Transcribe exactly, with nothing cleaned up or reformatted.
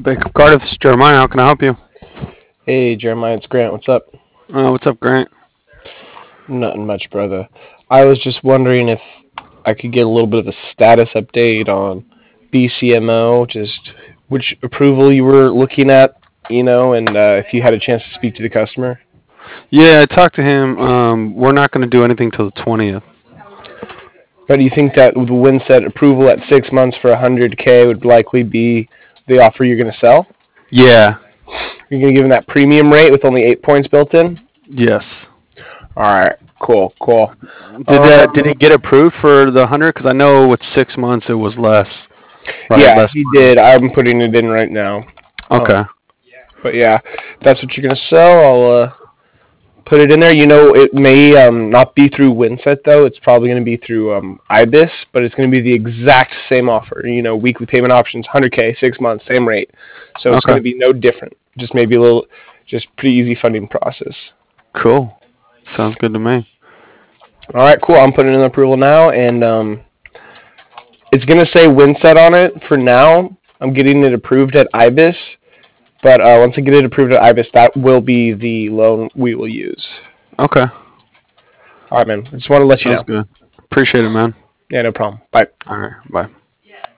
Bank of Cardiff, this is Jeremiah. How can I help you? Hey, Jeremiah, it's Grant. What's up? Uh, what's up, Grant? Nothing much, brother. I was just wondering if I could get a little bit of a status update on B C M O, just which approval you were looking at, you know, and uh, if you had a chance to speak to the customer. Yeah, I talked to him. Um, we're not going to do anything till the twentieth. But do you think that with the Winset approval at six months for one hundred K would likely be the offer you're going to sell? Yeah. You're going to give him that premium rate with only eight points built in? Yes. All right, cool, cool. Did uh, Um, did he get approved for the one hundred? Because I know with six months it was less, right? yeah, Less he money. did. I'm putting it in right now. Um, Okay. But yeah, if that's what you're gonna sell, I'll uh, put it in there. You know, it may um, not be through Winset though. It's probably gonna be through um, Ibis, but it's gonna be the exact same offer. You know, weekly payment options, one hundred K, six months, same rate. So it's Okay. gonna be no different. Just maybe a little, just pretty easy funding process. Cool. Sounds good to me. All right, cool. I'm putting in the approval now, and um, it's gonna say Winset on it for now. I'm getting it approved at Ibis. But uh, once I get it approved at Ibis, that will be the loan we will use. Okay. All right, man. I just want to let you Sounds know. good. Appreciate it, man. Yeah, no problem. Bye. All right. Bye.